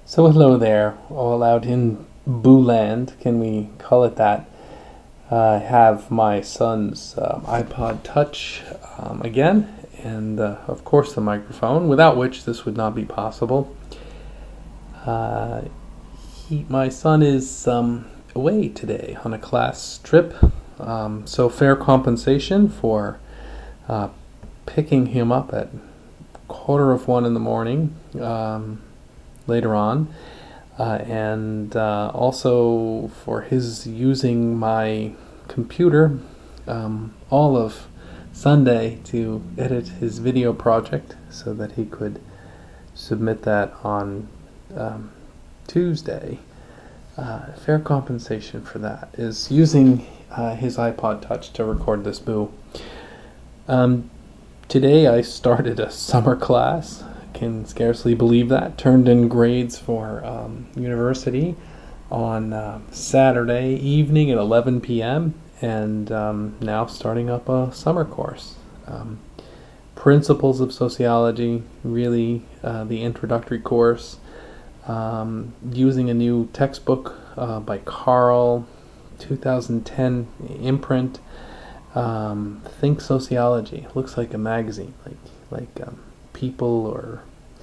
So hello there, all out in Booland, can we call it that? I have my son's iPod Touch again, and of course the microphone, without which this would not be possible. Uh, my son is away today on a class trip, so fair compensation for uh, picking him up at 1:15 in the morning later on. And also for his using my computer all of Sunday to edit his video project so that he could submit that on Tuesday. Fair compensation for that is using his iPod Touch to record this boo. Um, Today I started a summer class. Can scarcely believe that. Turned in grades for university on Saturday evening at 11 p.m. and now starting up a summer course. Principles of Sociology, really the introductory course. Using a new textbook by Carl, 2010 imprint. Think Sociology. Looks like a magazine, like People or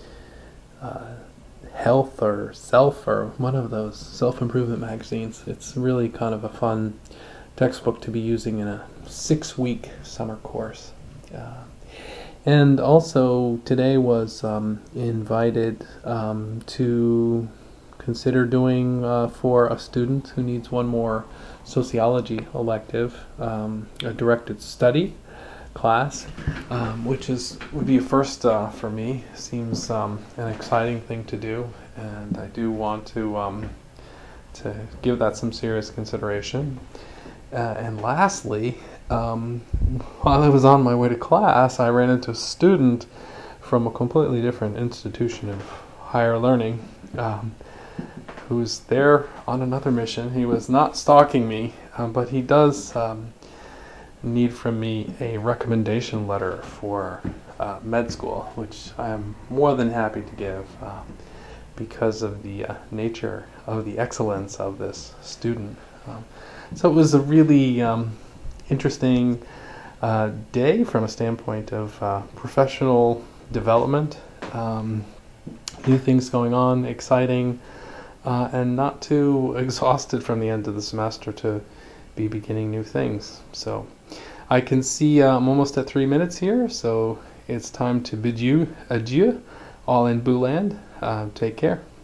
Health or Self or one of those self-improvement magazines. It's really kind of a fun textbook to be using in a 6-week summer course. And also today was invited to consider doing for a student who needs one more sociology elective, a directed study class, which would be a first for me. Seems an exciting thing to do, and I do want to give that some serious consideration. And lastly, while I was on my way to class, I ran into a student from a completely different institution of higher learning, who's there on another mission. He was not stalking me, but he does need from me a recommendation letter for med school, which I am more than happy to give because of the nature of the excellence of this student. So it was a really interesting day from a standpoint of professional development, new things going on, exciting, and not too exhausted from the end of the semester to be beginning new things. So I can see I'm almost at 3 minutes here, so it's time to bid you adieu, all in Booland. Take care.